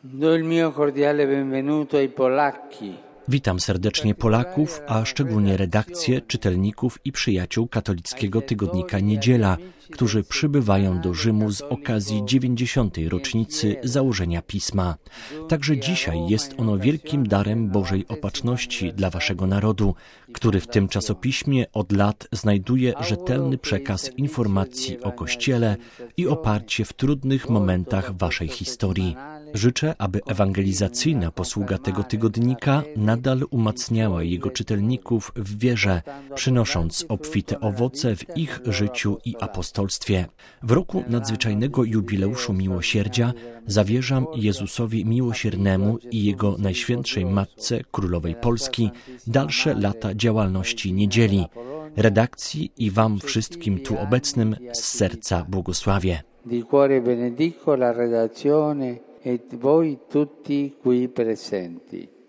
Do il mio cordiale benvenuto ai polacchi. Witam serdecznie Polaków, a szczególnie redakcję, czytelników i przyjaciół katolickiego tygodnika Niedziela, którzy przybywają do Rzymu z okazji 90. rocznicy założenia Pisma. Także dzisiaj jest ono wielkim darem Bożej Opatrzności dla waszego narodu, który w tym czasopiśmie od lat znajduje rzetelny przekaz informacji o Kościele i oparcie w trudnych momentach waszej historii. Życzę, aby ewangelizacyjna posługa tego tygodnika nadal umacniała jego czytelników w wierze, przynosząc obfite owoce w ich życiu i apostolstwie. W roku nadzwyczajnego jubileuszu miłosierdzia zawierzam Jezusowi Miłosiernemu i Jego Najświętszej Matce, Królowej Polski, dalsze lata działalności Niedzieli. Redakcji i wam wszystkim tu obecnym z serca błogosławię. Di cuore benedico la redazione e voi tutti qui presenti.